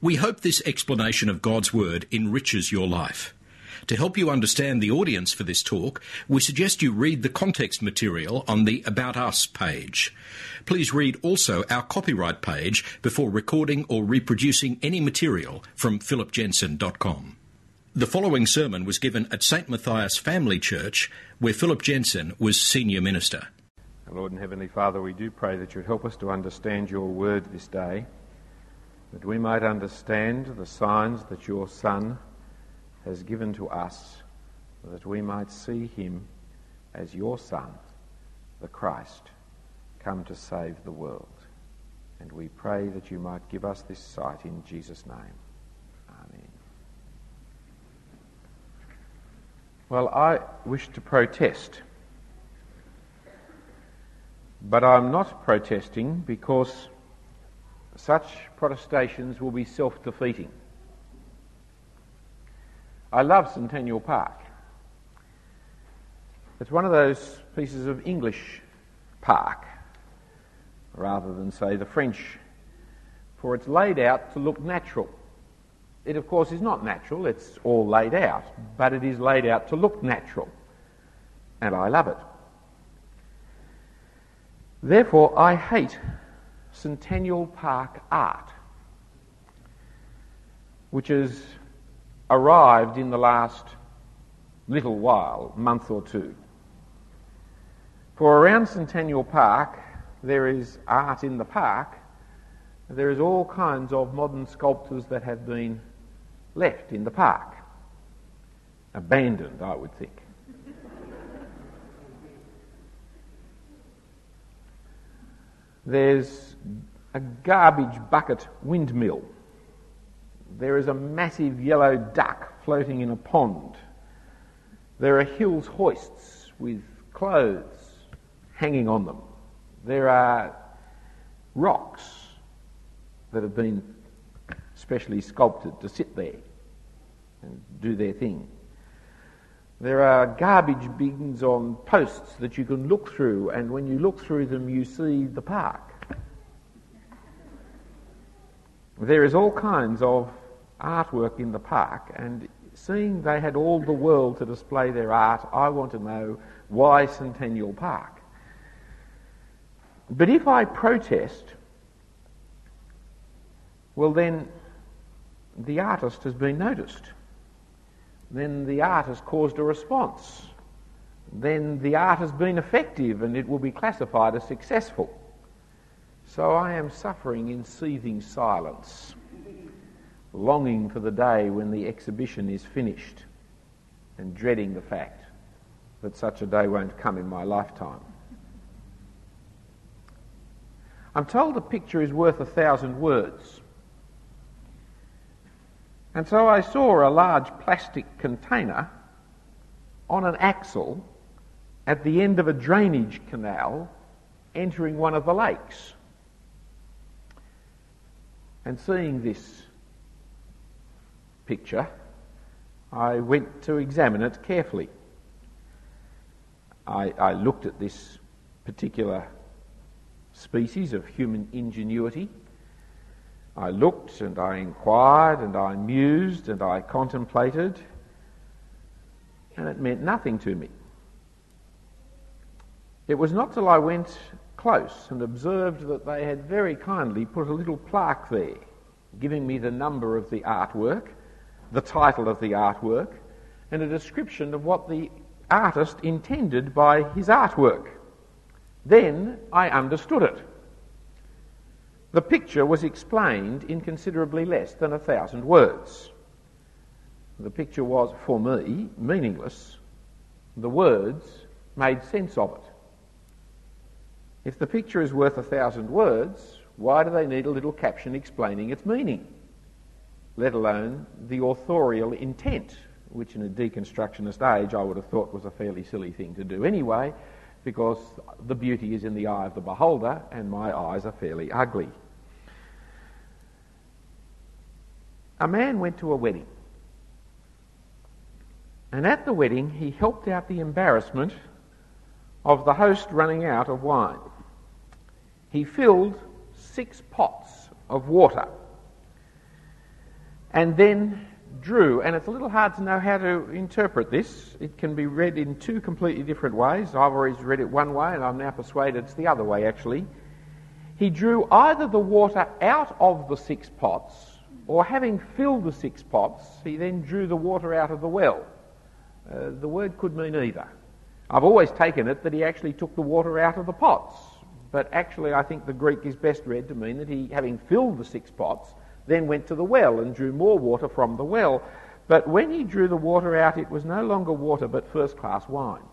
We hope this explanation of God's Word enriches your life. To help you understand the audience for this talk, we suggest you read the context material on the About Us page. Please read also our copyright page before recording or reproducing any material from philipjensen.com. The following sermon was given at St. Matthias Family Church, where Philip Jensen was senior minister. Our Lord and Heavenly Father, we do pray that you'd help us to understand your word this day, that we might understand the signs that your Son has given to us, that we might see him as your Son, the Christ, come to save the world. And we pray that you might give us this sight in Jesus' name. Amen. Well, I wish to protest, but I'm not protesting because such protestations will be self-defeating. I love Centennial Park. It's one of those pieces of English park, rather than, say, the French, for it's laid out to look natural. It, of course, is not natural, it's all laid out, but it is laid out to look natural, and I love it. Therefore, I hate Centennial Park art, which has arrived in the last little while, month or two. For around Centennial Park, there is art in the park. There is all kinds of modern sculptures that have been left in the park. Abandoned, I would think. There's a garbage bucket windmill. There is a massive yellow duck floating in a pond. There are Hills hoists with clothes hanging on them. There are rocks that have been specially sculpted to sit there and do their thing. There are garbage bins on posts that you can look through, and when you look through them you see the park. There is all kinds of artwork in the park, and seeing they had all the world to display their art, I want to know why Centennial Park. But if I protest, well then the artist has been noticed. Then the art has caused a response. Then the art has been effective and it will be classified as successful. So I am suffering in seething silence, longing for the day when the exhibition is finished and dreading the fact that such a day won't come in my lifetime. I'm told a picture is worth 1,000 words. And so I saw a large plastic container on an axle at the end of a drainage canal entering one of the lakes. And seeing this picture, I went to examine it carefully. I looked at this particular species of human ingenuity. I looked and I inquired and I mused and I contemplated, and it meant nothing to me. It was not till I went close and observed that they had very kindly put a little plaque there, giving me the number of the artwork, the title of the artwork, and a description of what the artist intended by his artwork. Then I understood it. The picture was explained in considerably less than 1,000 words. The picture was, for me, meaningless. The words made sense of it. If the picture is worth 1,000 words, why do they need a little caption explaining its meaning? Let alone the authorial intent, which in a deconstructionist age I would have thought was a fairly silly thing to do anyway, because the beauty is in the eye of the beholder, and my eyes are fairly ugly. A man went to a wedding, and at the wedding he helped out the embarrassment of the host running out of wine. He filled 6 pots of water and then drew. And it's a little hard to know how to interpret this. It can be read in two completely different ways. I've always read it one way, and I'm now persuaded it's the other way, actually. He drew either the water out of the 6 pots, or having filled the 6 pots, he then drew the water out of the well. The word could mean either. I've always taken it that he actually took the water out of the pots, but actually I think the Greek is best read to mean that he, having filled the 6 pots, then went to the well and drew more water from the well. But when he drew the water out, it was no longer water but first-class wine.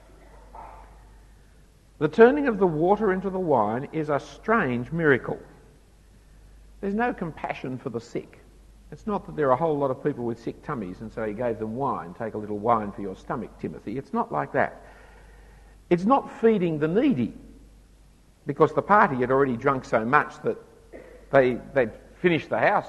The turning of the water into the wine is a strange miracle. There's no compassion for the sick. It's not that there are a whole lot of people with sick tummies and so he gave them wine. Take a little wine for your stomach, Timothy. It's not like that. It's not feeding the needy, because the party had already drunk so much that they'd finished the house.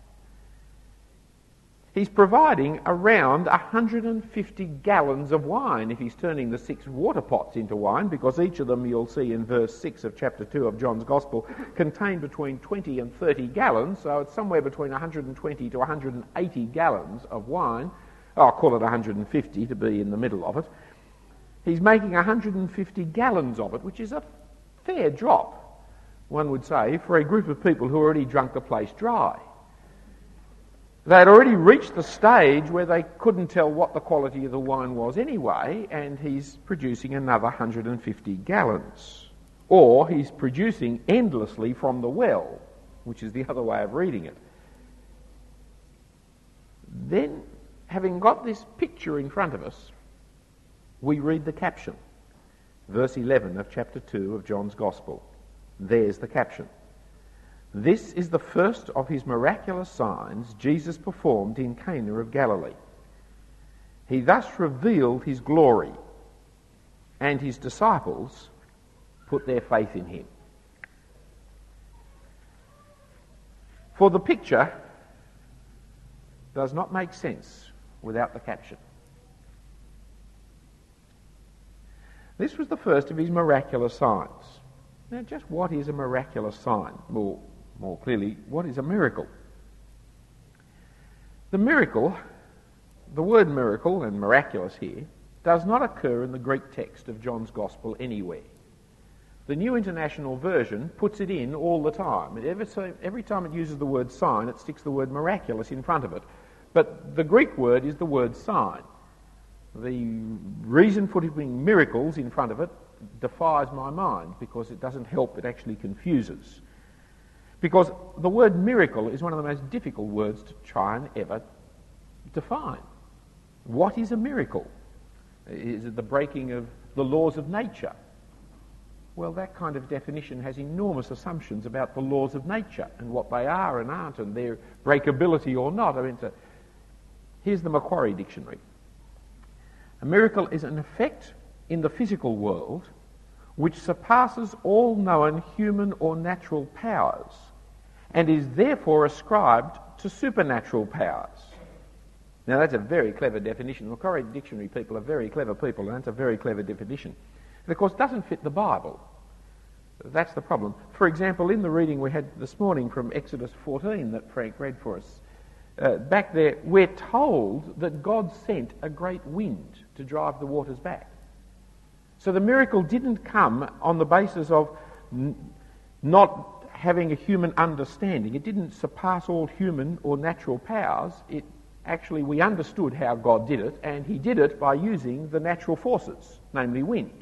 He's providing around 150 gallons of wine if he's turning the 6 water pots into wine, because each of them, you'll see in verse 6 of chapter 2 of John's Gospel, contain between 20 and 30 gallons, so it's somewhere between 120 to 180 gallons of wine. I'll call it 150 to be in the middle of it. He's making 150 gallons of it, which is a fair drop, one would say, for a group of people who already drunk the place dry. They had already reached the stage where they couldn't tell what the quality of the wine was anyway, and he's producing another 150 gallons. Or he's producing endlessly from the well, which is the other way of reading it. Then, having got this picture in front of us, we read the caption. Verse 11 of chapter 2 of John's Gospel. There's the caption. This is the first of his miraculous signs Jesus performed in Cana of Galilee. He thus revealed his glory, and his disciples put their faith in him. For the picture does not make sense without the caption. This was the first of his miraculous signs. Now, just what is a miraculous sign? More clearly, what is a miracle? The miracle, the word miracle and miraculous here, does not occur in the Greek text of John's Gospel anywhere. The New International Version puts it in all the time. Every time it uses the word sign, it sticks the word miraculous in front of it. But the Greek word is the word sign. The reason for putting miracles in front of it defies my mind, because it doesn't help, it actually confuses. Because the word miracle is one of the most difficult words to try and ever define. What is a miracle? Is it the breaking of the laws of nature? Well, that kind of definition has enormous assumptions about the laws of nature and what they are and aren't and their breakability or not. Here's the Macquarie Dictionary. A miracle is an effect in the physical world which surpasses all known human or natural powers and is therefore ascribed to supernatural powers. Now, that's a very clever definition. The Macquarie Dictionary people are very clever people, and that's a very clever definition. It, of course, doesn't fit the Bible. That's the problem. For example, in the reading we had this morning from Exodus 14 that Frank read for us, back there, we're told that God sent a great wind to drive the waters back. So the miracle didn't come on the basis of not having a human understanding. It didn't surpass all human or natural powers. We understood how God did it, and he did it by using the natural forces, namely wind.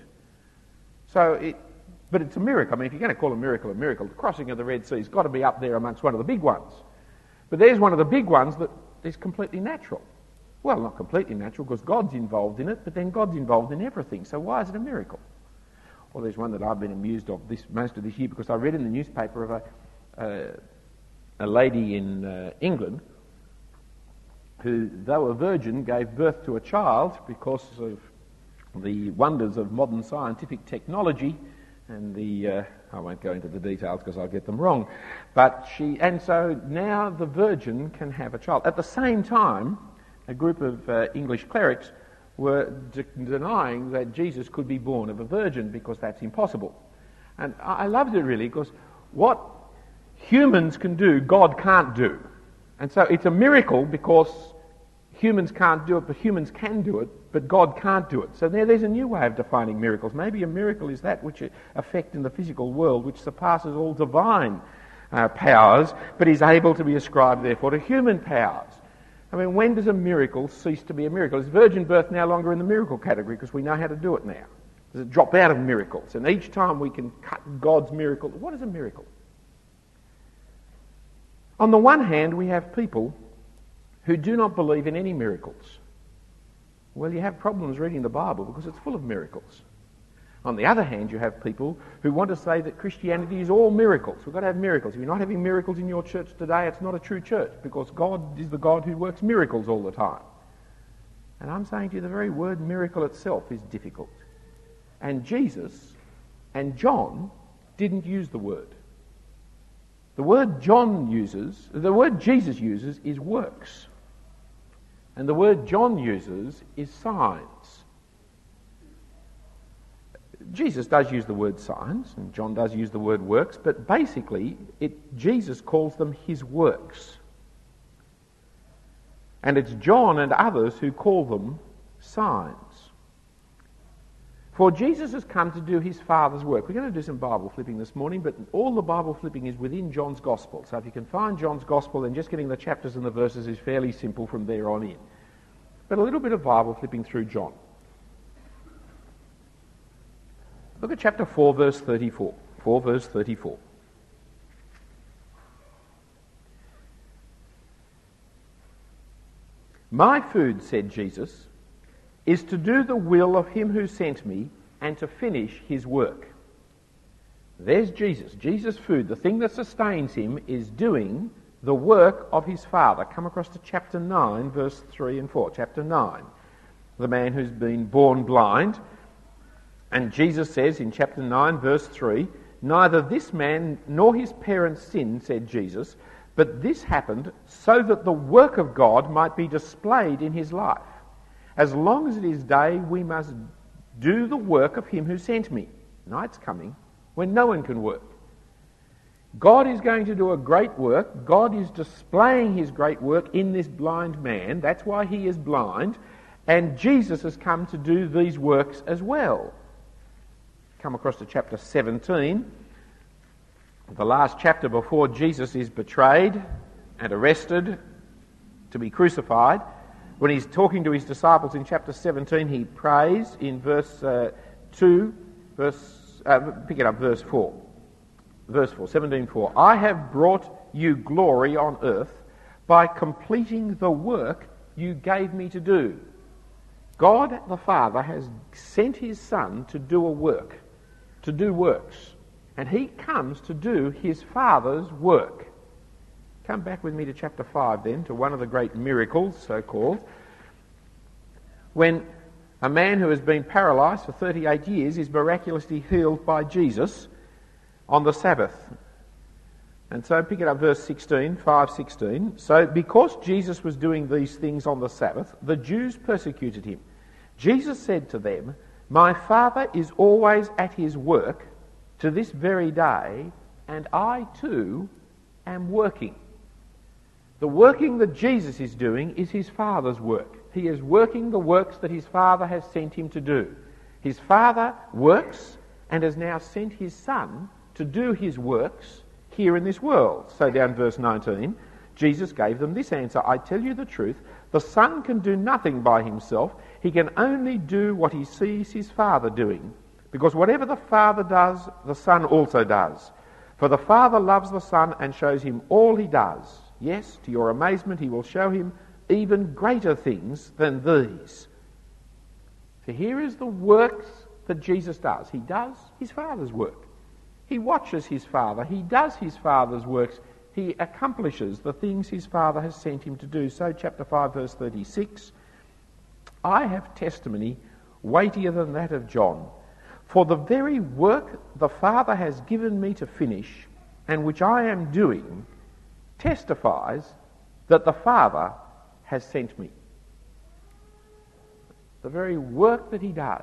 But it's a miracle. If you're going to call a miracle, the crossing of the Red Sea has got to be up there amongst one of the big ones. But there's one of the big ones that is completely natural. Well, not completely natural, because God's involved in it, but then God's involved in everything. So why is it a miracle? Well, there's one that I've been amused of most of this year, because I read in the newspaper of a lady in England who, though a virgin, gave birth to a child because of the wonders of modern scientific technology and I won't go into the details because I'll get them wrong, so now the virgin can have a child. At the same time, a group of English clerics were denying that Jesus could be born of a virgin because that's impossible. And I loved it really, because what humans can do, God can't do. And so it's a miracle because humans can't do it, but humans can do it, but God can't do it. So there's a new way of defining miracles. Maybe a miracle is that which affect in the physical world, which surpasses all divine powers, but is able to be ascribed, therefore, to human powers. I mean, when does a miracle cease to be a miracle? Is virgin birth no longer in the miracle category because we know how to do it now? Does it drop out of miracles? And each time we can cut God's miracle. What is a miracle? On the one hand, we have people who do not believe in any miracles. Well, you have problems reading the Bible because it's full of miracles. On the other hand, you have people who want to say that Christianity is all miracles. We've got to have miracles. If you're not having miracles in your church today, it's not a true church because God is the God who works miracles all the time. And I'm saying to you, the very word miracle itself is difficult. And Jesus and John didn't use the word. The word Jesus uses is works. And the word John uses is signs. Jesus does use the word signs, and John does use the word works, but basically Jesus calls them his works. And it's John and others who call them signs. For Jesus has come to do his Father's work. We're going to do some Bible flipping this morning, but all the Bible flipping is within John's Gospel. So if you can find John's Gospel, then just getting the chapters and the verses is fairly simple from there on in. But a little bit of Bible flipping through John. Look at chapter 4, verse 34. 4, verse 34. My food, said Jesus, is to do the will of him who sent me and to finish his work. There's Jesus. Jesus' food, the thing that sustains him, is doing the work of his Father. Come across to chapter 9, verse 3 and 4. Chapter 9. The man who's been born blind. And Jesus says in chapter 9, verse 3, neither this man nor his parents sinned, said Jesus, but this happened so that the work of God might be displayed in his life. As long as it is day, we must do the work of him who sent me. Night's coming when no one can work. God is going to do a great work. God is displaying his great work in this blind man. That's why he is blind. And Jesus has come to do these works as well. Come across to chapter 17, the last chapter before Jesus is betrayed and arrested to be crucified. When he's talking to his disciples in chapter 17, he prays in verse 2, pick it up, verse 4. Verse 4, 17:4. I have brought you glory on earth by completing the work you gave me to do. God the Father has sent his Son to do a work, to do works. And he comes to do his Father's work. Come back with me to chapter 5 then, to one of the great miracles, so-called, when a man who has been paralysed for 38 years is miraculously healed by Jesus on the Sabbath. And so pick it up, verse 16, 5:16. So because Jesus was doing these things on the Sabbath, the Jews persecuted him. Jesus said to them, my Father is always at his work to this very day, and I too am working. The working that Jesus is doing is his Father's work. He is working the works that his Father has sent him to do. His Father works and has now sent his Son to do his works here in this world. So down verse 19, Jesus gave them this answer, I tell you the truth, the Son can do nothing by himself. He can only do what he sees his Father doing. Because whatever the Father does, the Son also does. For the Father loves the Son and shows him all he does. Yes, to your amazement, he will show him even greater things than these. So here is the works that Jesus does. He does his Father's work. He watches his Father. He does his Father's works. He accomplishes the things his Father has sent him to do. So chapter 5, verse 36, I have testimony weightier than that of John. For the very work the Father has given me to finish, and which I am doing, testifies that the Father has sent me. The very work that he does.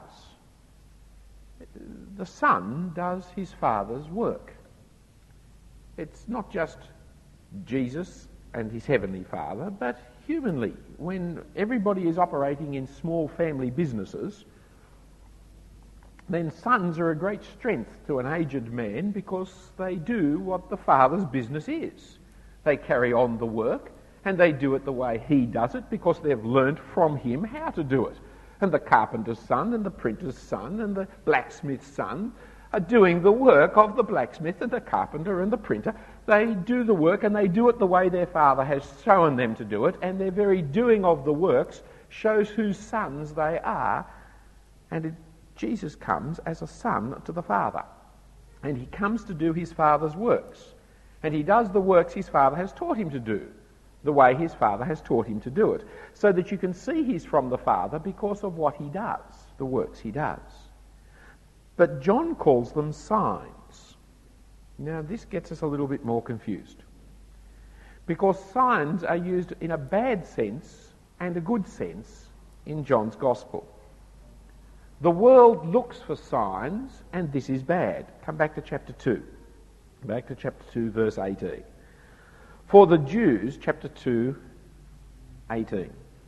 The Son does his Father's work. It's not just Jesus and his heavenly Father, but humanly. When everybody is operating in small family businesses, then sons are a great strength to an aged man because they do what the father's business is. They carry on the work, and they do it the way he does it because they've learnt from him how to do it. And the carpenter's son and the printer's son and the blacksmith's son are doing the work of the blacksmith and the carpenter and the printer. They do the work and they do it the way their father has shown them to do it, and their very doing of the works shows whose sons they are. And Jesus comes as a son to the Father, and he comes to do his Father's works, and he does the works his Father has taught him to do, the way his Father has taught him to do it, so that you can see he's from the Father because of what he does, the works he does. But John calls them signs. Now this gets us a little bit more confused, because signs are used in a bad sense and a good sense in John's Gospel. The world looks for signs, and this is bad. Come back to chapter 2. Back to chapter 2, verse 18. For the Jews, chapter 2, 18.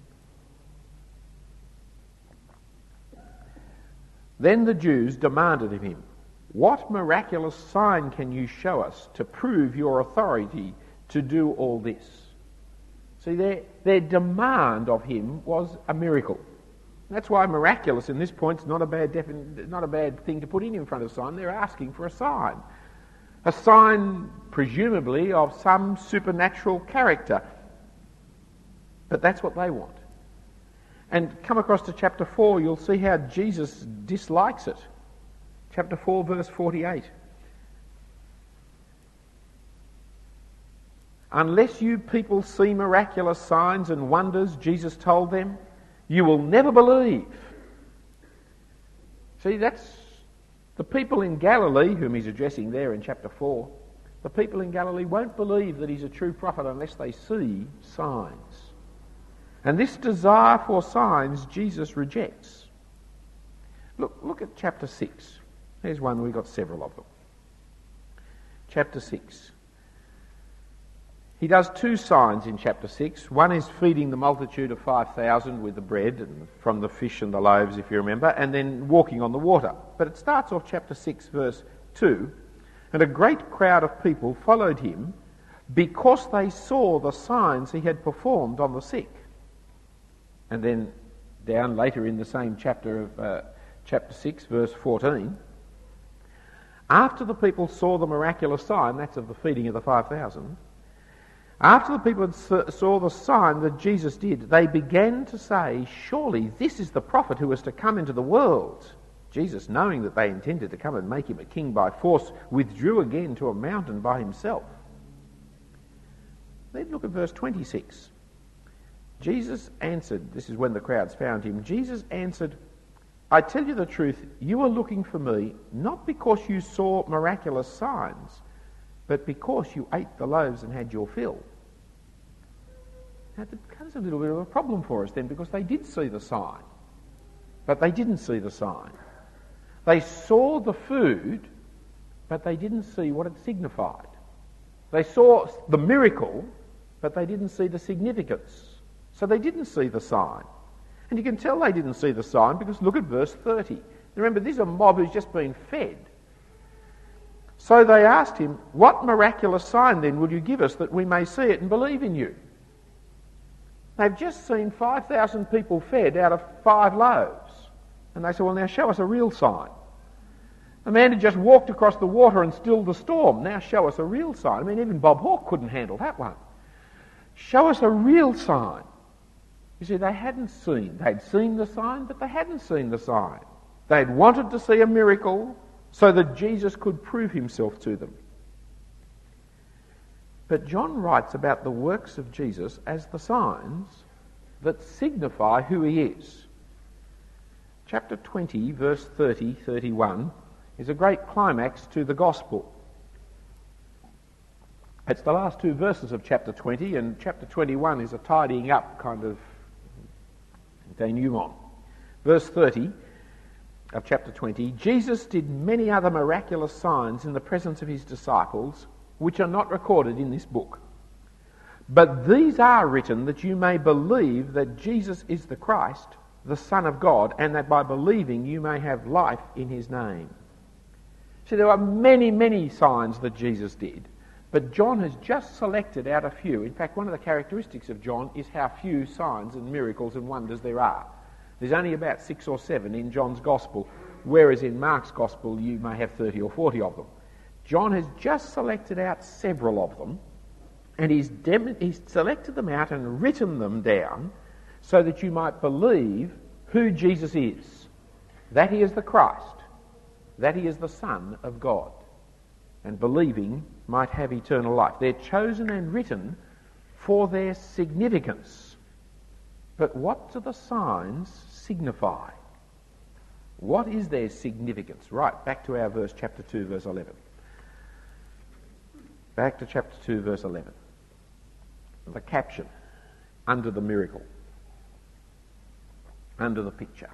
Then the Jews demanded of him, "What miraculous sign can you show us to prove your authority to do all this?" See, their demand of him was a miracle. That's why miraculous in this point is not a bad thing to put in front of sign. They're asking for a sign presumably of some supernatural character. But that's what they want. And come across to chapter 4, you'll see how Jesus dislikes it. Chapter 4, verse 48. "Unless you people see miraculous signs and wonders," Jesus told them, "you will never believe." See, that's the people in Galilee, whom he's addressing there in chapter 4. The people in Galilee won't believe that he's a true prophet unless they see signs. And this desire for signs Jesus rejects. Look at chapter 6. Here's one, we've got several of them. Chapter 6. He does two signs in chapter 6. One is feeding the multitude of 5,000 with the bread and from the fish and the loaves, if you remember, and then walking on the water. But it starts off chapter 6, verse 2, "And a great crowd of people followed him because they saw the signs he had performed on the sick." And then down later in the same chapter of chapter 6, verse 14, "After the people saw the miraculous sign," that's of the feeding of the 5,000, "after the people saw the sign that Jesus did, they began to say, 'Surely this is the prophet who is to come into the world.' Jesus, knowing that they intended to come and make him a king by force, withdrew again to a mountain by himself." Then look at verse 26. Jesus answered, this is when the crowds found him, Jesus answered, "I tell you the truth, you are looking for me, not because you saw miraculous signs, but because you ate the loaves and had your fill." Now, that's a little bit of a problem for us then, because they did see the sign, but they didn't see the sign. They saw the food, but they didn't see what it signified. They saw the miracle, but they didn't see the significance. So they didn't see the sign. And you can tell they didn't see the sign because look at verse 30. Remember, this is a mob who's just been fed. So they asked him, "What miraculous sign then will you give us that we may see it and believe in you?" They've just seen 5,000 people fed out of 5 loaves. And they said, "Well, now show us a real sign." A man had just walked across the water and stilled the storm. Now show us a real sign. I mean, even Bob Hawke couldn't handle that one. Show us a real sign. You see, they'd seen the sign, but they hadn't seen the sign. They'd wanted to see a miracle so that Jesus could prove himself to them. But John writes about the works of Jesus as the signs that signify who he is. Chapter 20, verse 30-31 is a great climax to the gospel. It's the last 2 verses of chapter 20, and chapter 21 is a tidying up kind of denouement. Verse 30 of chapter 20, "Jesus did many other miraculous signs in the presence of his disciples, which are not recorded in this book. But these are written that you may believe that Jesus is the Christ, the Son of God, and that by believing you may have life in his name. See, there are many, many signs that Jesus did, but John has just selected out a few. In fact, one of the characteristics of John is how few signs and miracles and wonders there are. There's only about 6 or 7 in John's Gospel, whereas in Mark's Gospel you may have 30 or 40 of them. John has just selected out several of them, and he's selected them out and written them down so that you might believe who Jesus is, that he is the Christ, that he is the Son of God, and believing might have eternal life. They're chosen and written for their significance. But what do the signs signify? What is their significance? Right, back to our verse, chapter 2, verse 11. Back to chapter 2, verse 11. The caption under the miracle, under the picture.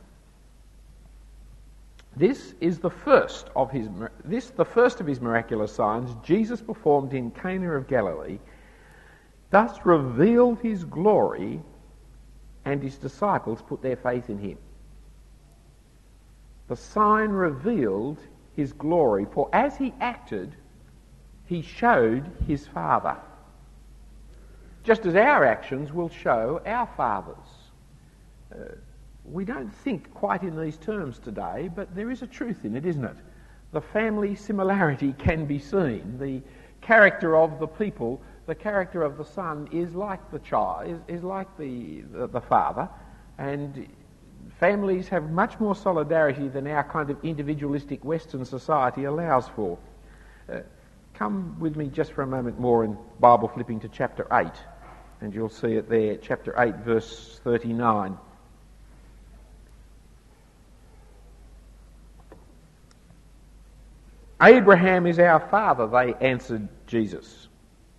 This is the first of his miraculous signs Jesus performed in Cana of Galilee, thus revealed his glory, and his disciples put their faith in him. The sign revealed his glory, for as he acted, he showed his Father. Just as our actions will show our Father's. We don't think quite in these terms today, but there is a truth in it, isn't it? The family similarity can be seen. The character of the people, the character of the son is like the child, is like the father, and families have much more solidarity than our kind of individualistic Western society allows for. Come with me just for a moment more in Bible flipping to chapter 8, and you'll see it there, chapter 8, verse 39. Abraham is our father, they answered Jesus.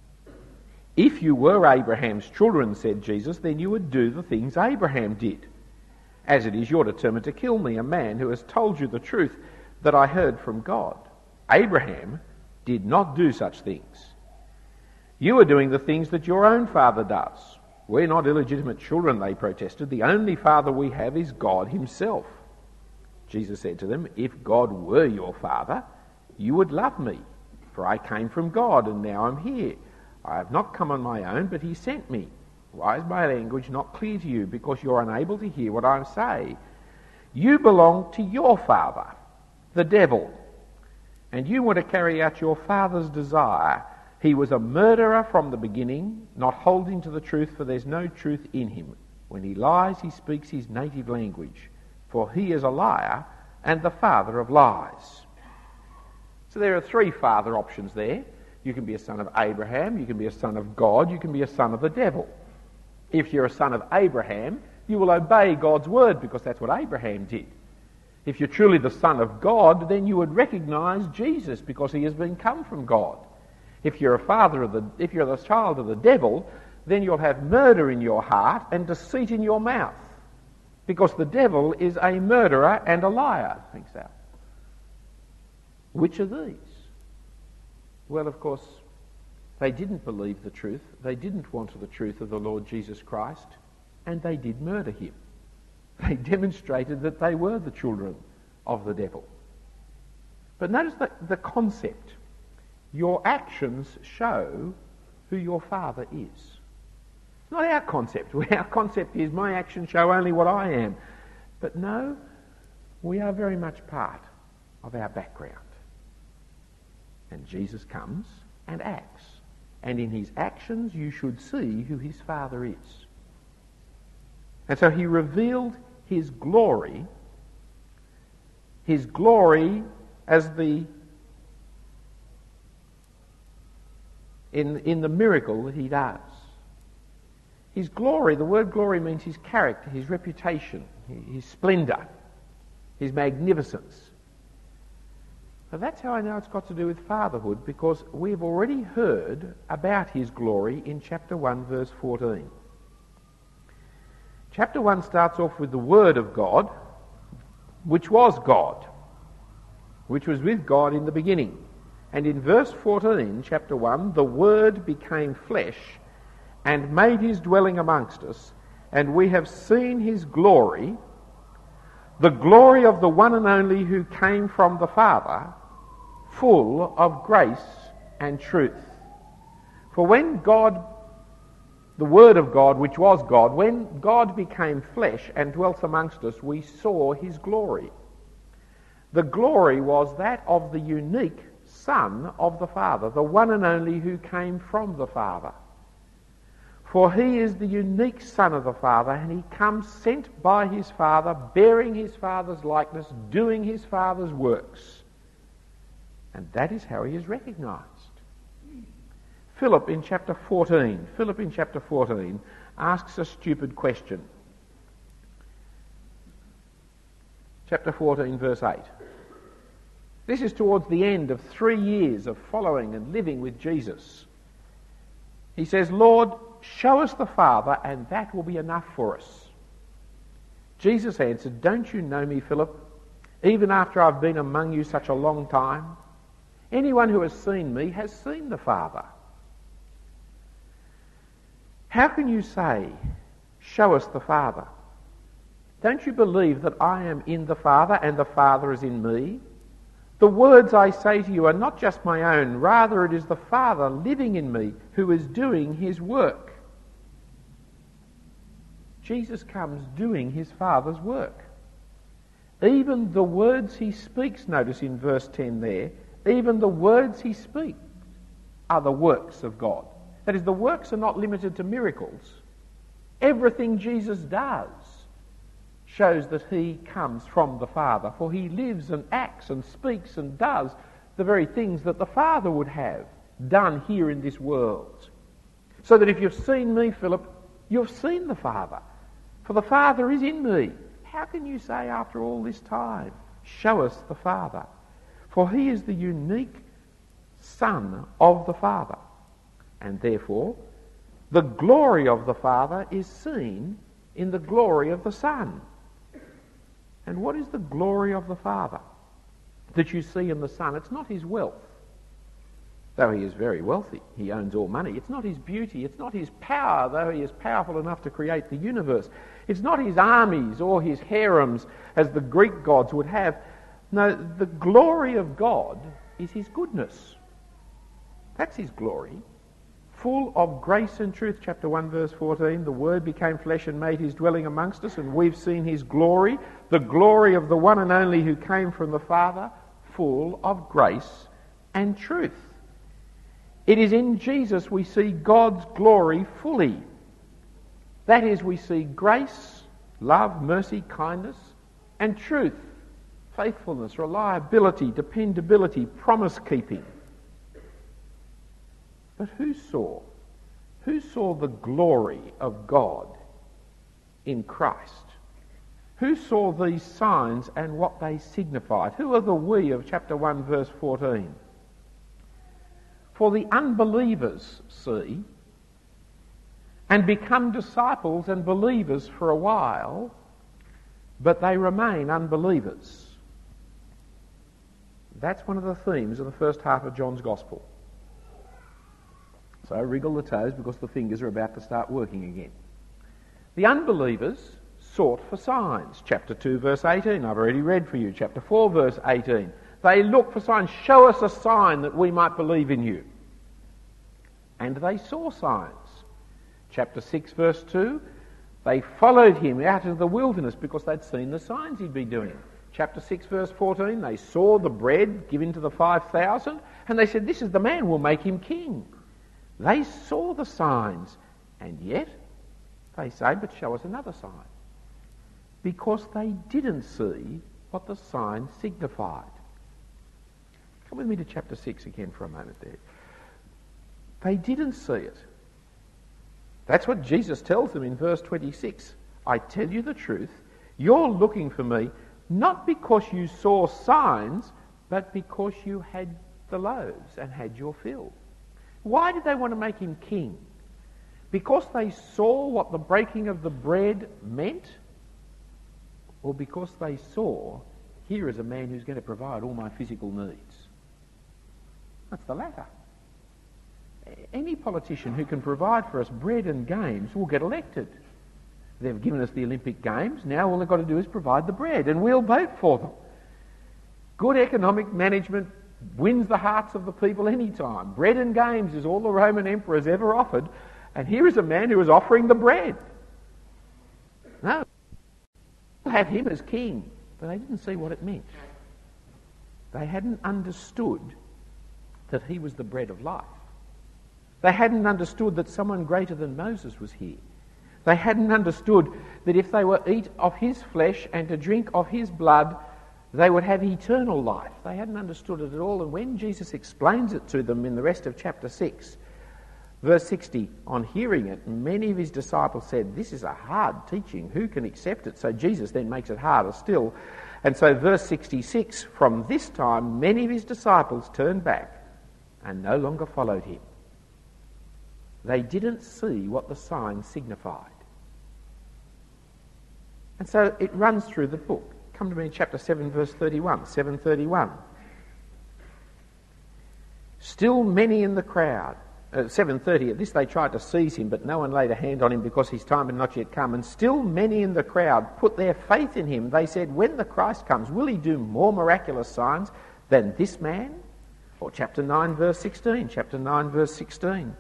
If you were Abraham's children, said Jesus, then you would do the things Abraham did. As it is, you're determined to kill me, a man who has told you the truth that I heard from God. Abraham did not do such things. You are doing the things that your own father does. We're not illegitimate children, they protested. The only father we have is God himself. Jesus said to them, if God were your father, you would love me, for I came from God and now I'm here. I have not come on my own, but he sent me. Why is my language not clear to you? Because you're unable to hear what I say. You belong to your father, the devil, and you want to carry out your father's desire. He was a murderer from the beginning, not holding to the truth, for there's no truth in him. When he lies, he speaks his native language, for he is a liar and the father of lies. So there are 3 father options there. You can be a son of Abraham, you can be a son of God, you can be a son of the devil. If you're a son of Abraham, you will obey God's word because that's what Abraham did. If you're truly the son of God, then you would recognise Jesus because he has come from God. If you're if you're the child of the devil, then you'll have murder in your heart and deceit in your mouth, because the devil is a murderer and a liar. Thanks, Al. Which are these? Well, of course, they didn't believe the truth. They didn't want the truth of the Lord Jesus Christ, and they did murder him. They demonstrated that they were the children of the devil. But notice the concept. Your actions show who your father is. It's not our concept. Our concept is my actions show only what I am. But no, we are very much part of our background. And Jesus comes and acts. And in his actions you should see who his Father is. And so he revealed his glory as in the miracle that he does. His glory, the word glory means his character, his reputation, his splendour, his magnificence. So that's how I know it's got to do with fatherhood, because we've already heard about his glory in chapter 1, verse 14. Chapter 1 starts off with the Word of God, which was God, which was with God in the beginning. And in verse 14, chapter 1, the Word became flesh and made his dwelling amongst us, and we have seen his glory, the glory of the one and only who came from the Father, full of grace and truth. For when God, the Word of God, which was God, when God became flesh and dwelt amongst us, we saw his glory. The glory was that of the unique Son of the Father, the one and only who came from the Father. For he is the unique Son of the Father, and he comes sent by his Father, bearing his Father's likeness, doing his Father's works. And that is how he is recognised. Philip in chapter 14 asks a stupid question. Chapter 14, verse 8. This is towards the end of 3 years of following and living with Jesus. He says, Lord, show us the Father, and that will be enough for us. Jesus answered, don't you know me, Philip, even after I've been among you such a long time? Anyone who has seen me has seen the Father. How can you say, show us the Father? Don't you believe that I am in the Father and the Father is in me? The words I say to you are not just my own, rather it is the Father living in me who is doing his work. Jesus comes doing his Father's work. Even the words he speaks, notice in verse 10 there, even the words he speaks are the works of God. That is, the works are not limited to miracles. Everything Jesus does shows that he comes from the Father, for he lives and acts and speaks and does the very things that the Father would have done here in this world. So that if you've seen me, Philip, you've seen the Father, for the Father is in me. How can you say after all this time, show us the Father? For he is the unique Son of the Father, and therefore the glory of the Father is seen in the glory of the Son. And what is the glory of the Father that you see in the Son? It's not his wealth, though he is very wealthy. He owns all money. It's not his beauty. It's not his power, though he is powerful enough to create the universe. It's not his armies or his harems, as the Greek gods would have. No, the glory of God is his goodness. That's his glory. Full of grace and truth, chapter 1, verse 14, the Word became flesh and made his dwelling amongst us, and we've seen his glory, the glory of the one and only who came from the Father, full of grace and truth. It is in Jesus we see God's glory fully. That is, we see grace, love, mercy, kindness, and truth, faithfulness, reliability, dependability, promise-keeping. But who saw the glory of God in Christ? Who saw these signs and what they signified? Who are the we of chapter 1, verse 14? For the unbelievers see and become disciples and believers for a while, but they remain unbelievers. That's one of the themes of the first half of John's Gospel. So wriggle the toes because the fingers are about to start working again. The unbelievers sought for signs. Chapter 2, verse 18, I've already read for you. Chapter 4, verse 18. They look for signs. Show us a sign that we might believe in you. And they saw signs. Chapter 6, verse 2, they followed him out into the wilderness because they'd seen the signs he'd been doing. Chapter 6, verse 14, they saw the bread given to the 5,000, and they said, this is the man, we'll make him king. They saw the signs, and yet they say, but show us another sign. Because they didn't see what the sign signified. Come with me to chapter 6 again for a moment there. They didn't see it. That's what Jesus tells them in verse 26. I tell you the truth, you're looking for me not because you saw signs, but because you had the loaves and had your fill. Why did they want to make him king? Because they saw what the breaking of the bread meant? Or because they saw, here is a man who's going to provide all my physical needs? That's the latter. Any politician who can provide for us bread and games will get elected. They've given us the Olympic Games. Now all they've got to do is provide the bread, and we'll vote for them. Good economic management wins the hearts of the people any time. Bread and games is all the Roman emperors ever offered, and here is a man who is offering the bread. No, they'll have him as king, but they didn't see what it meant. They hadn't understood that he was the bread of life. They hadn't understood that someone greater than Moses was here. They hadn't understood that if they were to eat of his flesh and to drink of his blood, they would have eternal life. They hadn't understood it at all. And when Jesus explains it to them in the rest of chapter 6, verse 60, on hearing it, many of his disciples said, "This is a hard teaching. Who can accept it?" So Jesus then makes it harder still. And so verse 66, from this time many of his disciples turned back and no longer followed him. They didn't see what the sign signified. And so it runs through the book. Come to me in chapter 7, verse 31, 7:31. Still many in the crowd, 7:30, at this they tried to seize him, but no one laid a hand on him because his time had not yet come. And still many in the crowd put their faith in him. They said, when the Christ comes, will he do more miraculous signs than this man? Or chapter 9, verse 16, chapter 9, verse 16.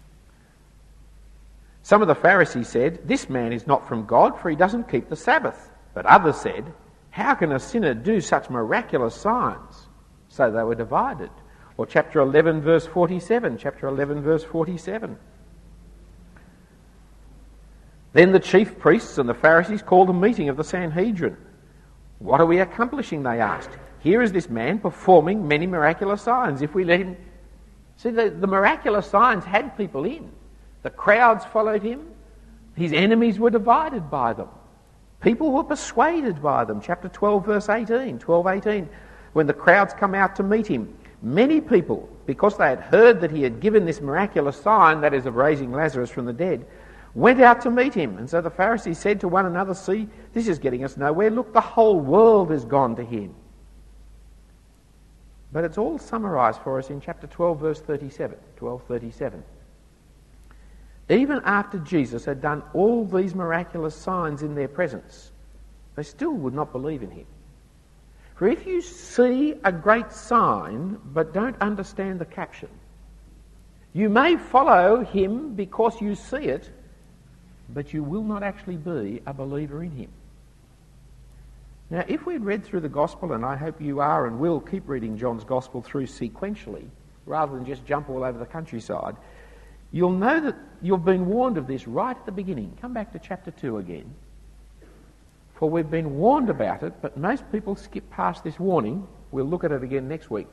Some of the Pharisees said, this man is not from God, for he doesn't keep the Sabbath. But others said, how can a sinner do such miraculous signs? So they were divided. Or chapter 11, verse 47, chapter 11, verse 47. Then the chief priests and the Pharisees called a meeting of the Sanhedrin. What are we accomplishing, they asked. Here is this man performing many miraculous signs. If we let him... See, the miraculous signs had people in. The crowds followed him. His enemies were divided by them. People were persuaded by them. Chapter 12, verse 18, 12:18. When the crowds come out to meet him, many people, because they had heard that he had given this miraculous sign, that is of raising Lazarus from the dead, went out to meet him. And so the Pharisees said to one another, see, this is getting us nowhere. Look, the whole world has gone to him. But it's all summarised for us in chapter 12, verse 37, 12:37. Even after Jesus had done all these miraculous signs in their presence, they still would not believe in him. For if you see a great sign but don't understand the caption, you may follow him because you see it, but you will not actually be a believer in him. Now, if we'd read through the Gospel, and I hope you are and will keep reading John's Gospel through sequentially, rather than just jump all over the countryside, you'll know that you've been warned of this right at the beginning. Come back to chapter 2 again. For we've been warned about it, but most people skip past this warning. We'll look at it again next week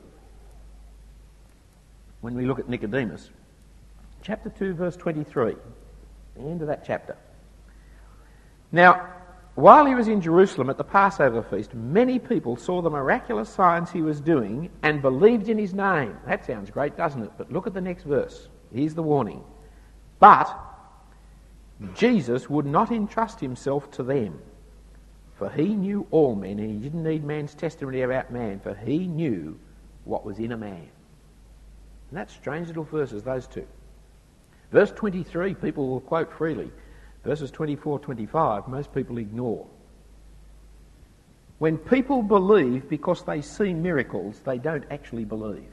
when we look at Nicodemus. Chapter 2, verse 23, the end of that chapter. Now, while he was in Jerusalem at the Passover feast, many people saw the miraculous signs he was doing and believed in his name. That sounds great, doesn't it? But look at the next verse. Here's the warning. But Jesus would not entrust himself to them, for he knew all men, and he didn't need man's testimony about man, for he knew what was in a man. And that's strange little verses, those two. Verse 23, people will quote freely. Verses 24, 25, most people ignore. When people believe because they see miracles, they don't actually believe.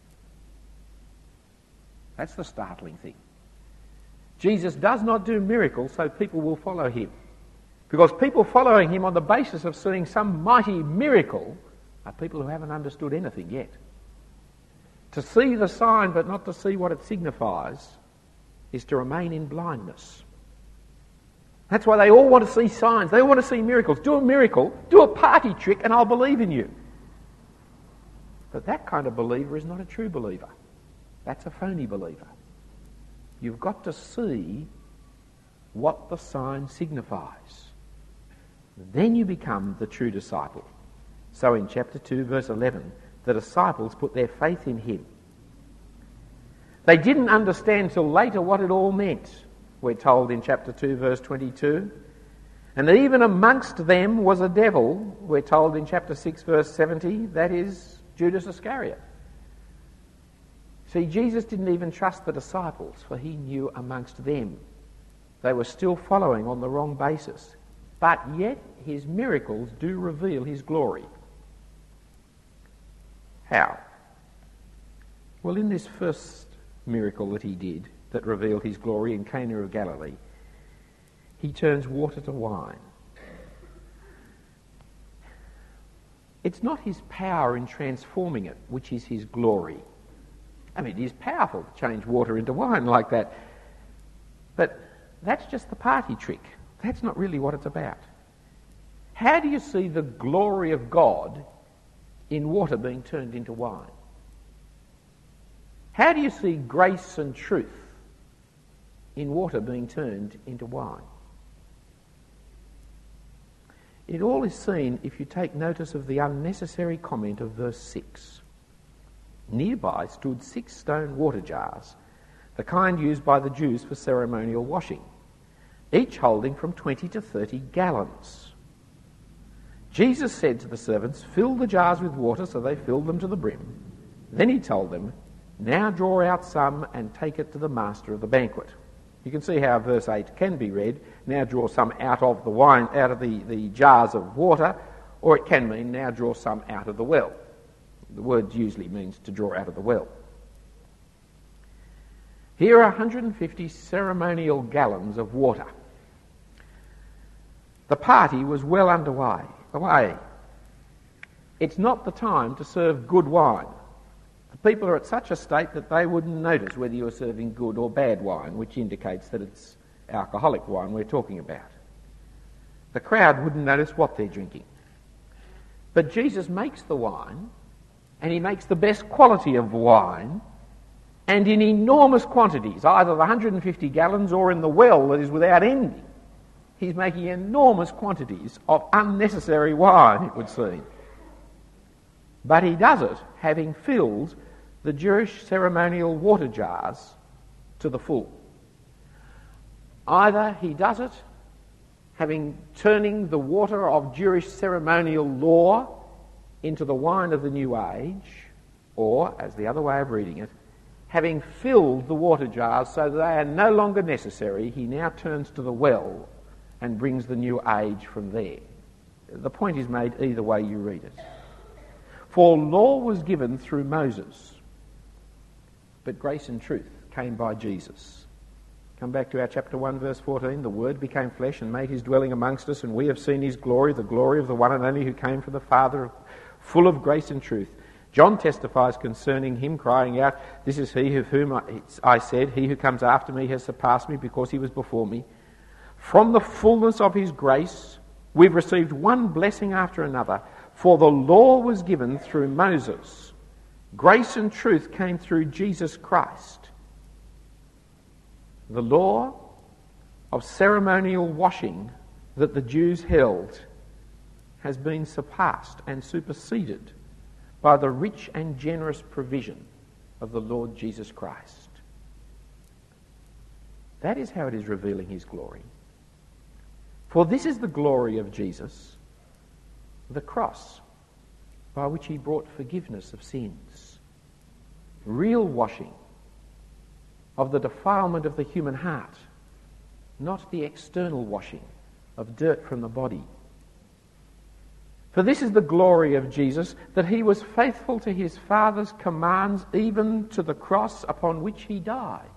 That's the startling thing. Jesus does not do miracles so people will follow him. Because people following him on the basis of seeing some mighty miracle are people who haven't understood anything yet. To see the sign but not to see what it signifies is to remain in blindness. That's why they all want to see signs. They all want to see miracles. Do a miracle, do a party trick, and I'll believe in you. But that kind of believer is not a true believer. That's a phony believer. You've got to see what the sign signifies. Then you become the true disciple. So in chapter 2, verse 11, the disciples put their faith in him. They didn't understand till later what it all meant, we're told in chapter 2, verse 22. And even amongst them was a devil, we're told in chapter 6, verse 70, that is Judas Iscariot. See, Jesus didn't even trust the disciples, for he knew amongst them they were still following on the wrong basis. But yet his miracles do reveal his glory. How? Well, in this first miracle that he did that revealed his glory in Cana of Galilee, he turns water to wine. It's not his power in transforming it which is his glory. I mean, it is powerful to change water into wine like that. But that's just the party trick. That's not really what it's about. How do you see the glory of God in water being turned into wine? How do you see grace and truth in water being turned into wine? It all is seen if you take notice of the unnecessary comment of verse 6. Nearby stood 6 stone water jars, the kind used by the Jews for ceremonial washing, each holding from 20 to 30 gallons. Jesus said to the servants, "Fill the jars with water," so they filled them to the brim. Then he told them, "Now draw out some and take it to the master of the banquet." You can see how verse 8 can be read, "Now draw some out of the wine, out of the jars of water," or it can mean, "Now draw some out of the well." The word usually means to draw out of the well. Here are 150 ceremonial gallons of water. The party was well underway. It's not the time to serve good wine. The people are at such a state that they wouldn't notice whether you were serving good or bad wine, which indicates that it's alcoholic wine we're talking about. The crowd wouldn't notice what they're drinking. But Jesus makes the wine, and he makes the best quality of wine, and in enormous quantities, either the 150 gallons or in the well that is without ending. He's making enormous quantities of unnecessary wine, it would seem. But he does it having filled the Jewish ceremonial water jars to the full. Either he does it having turning the water of Jewish ceremonial law into the wine of the new age, or, as the other way of reading it, having filled the water jars so that they are no longer necessary, he now turns to the well and brings the new age from there. The point is made either way you read it. For law was given through Moses, but grace and truth came by Jesus. Come back to our chapter 1, verse 14. The Word became flesh and made his dwelling amongst us, and we have seen his glory, the glory of the one and only who came from the Father, full of grace and truth. John testifies concerning him, crying out, "This is he of whom I said, he who comes after me has surpassed me because he was before me." From the fullness of his grace, we've received one blessing after another. For the law was given through Moses. Grace and truth came through Jesus Christ. The law of ceremonial washing that the Jews held has been surpassed and superseded by the rich and generous provision of the Lord Jesus Christ. That is how it is revealing his glory. For this is the glory of Jesus, the cross, by which he brought forgiveness of sins, real washing of the defilement of the human heart, not the external washing of dirt from the body. For this is the glory of Jesus, that he was faithful to his Father's commands, even to the cross upon which he died.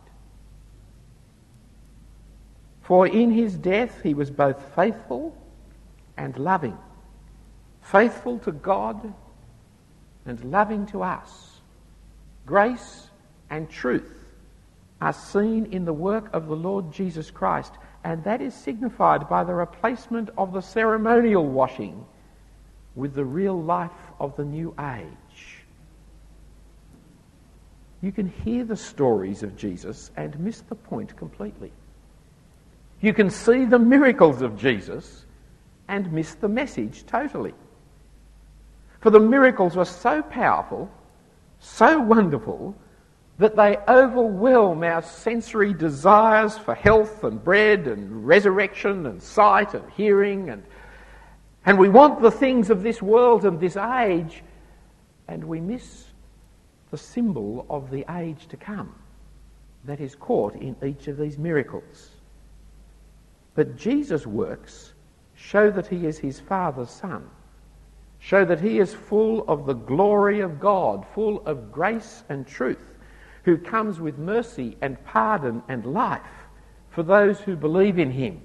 For in his death he was both faithful and loving, faithful to God and loving to us. Grace and truth are seen in the work of the Lord Jesus Christ, and that is signified by the replacement of the ceremonial washing with the real life of the new age. You can hear the stories of Jesus and miss the point completely. You can see the miracles of Jesus and miss the message totally. For the miracles were so powerful, so wonderful, that they overwhelm our sensory desires for health and bread and resurrection and sight and hearing, and we want the things of this world and this age, and we miss the symbol of the age to come that is caught in each of these miracles. But Jesus' works show that he is his Father's Son, show that he is full of the glory of God, full of grace and truth, who comes with mercy and pardon and life for those who believe in him.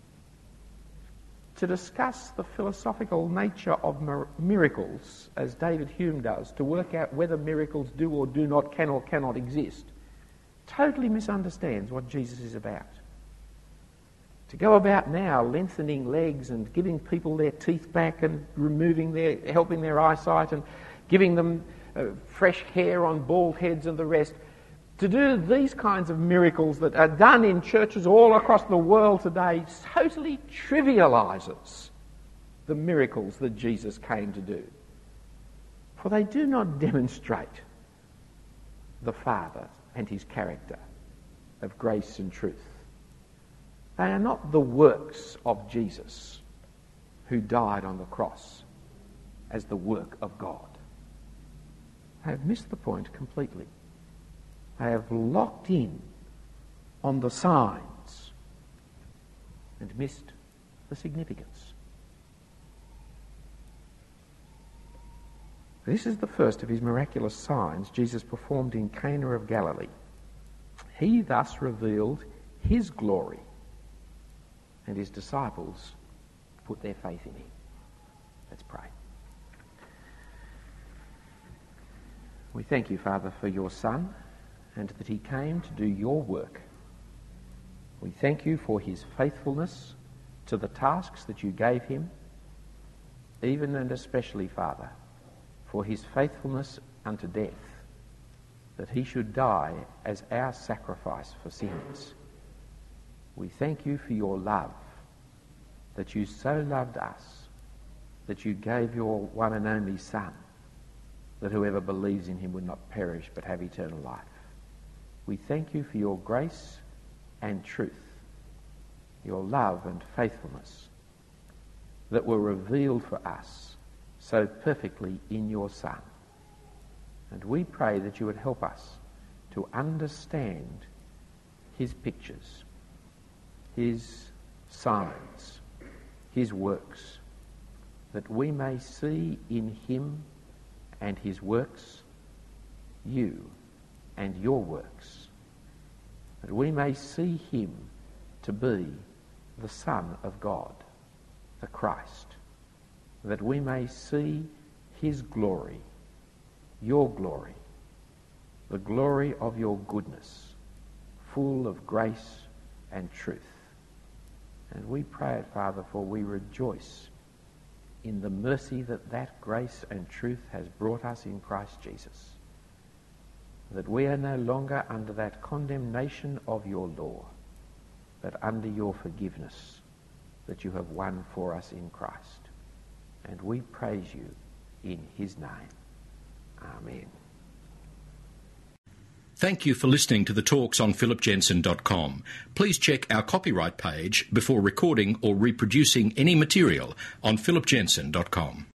To discuss the philosophical nature of miracles, as David Hume does, to work out whether miracles do or do not, can or cannot exist, totally misunderstands what Jesus is about. To go about now lengthening legs and giving people their teeth back and helping their eyesight and giving them fresh hair on bald heads and the rest, to do these kinds of miracles that are done in churches all across the world today totally trivialises the miracles that Jesus came to do. For they do not demonstrate the Father and his character of grace and truth. They are not the works of Jesus, who died on the cross as the work of God. They have missed the point completely. They have locked in on the signs and missed the significance. This is the first of his miraculous signs Jesus performed in Cana of Galilee. He thus revealed his glory, and his disciples put their faith in him. Let's pray. We thank you, Father, for your Son, and that he came to do your work. We thank you for his faithfulness to the tasks that you gave him, even and especially, Father, for his faithfulness unto death, that he should die as our sacrifice for sins. We thank you for your love, that you so loved us, that you gave your one and only Son, that whoever believes in him would not perish but have eternal life. We thank you for your grace and truth, your love and faithfulness that were revealed for us so perfectly in your Son. And we pray that you would help us to understand his pictures, his signs, his works, that we may see in him and his works you and your works, that we may see him to be the Son of God, the Christ, that we may see his glory, your glory, the glory of your goodness, full of grace and truth. And we pray it, Father, for we rejoice in the mercy that grace and truth has brought us in Christ Jesus, that we are no longer under that condemnation of your law, but under your forgiveness that you have won for us in Christ. And we praise you in his name. Amen. Thank you for listening to the talks on philipjensen.com. Please check our copyright page before recording or reproducing any material on philipjensen.com.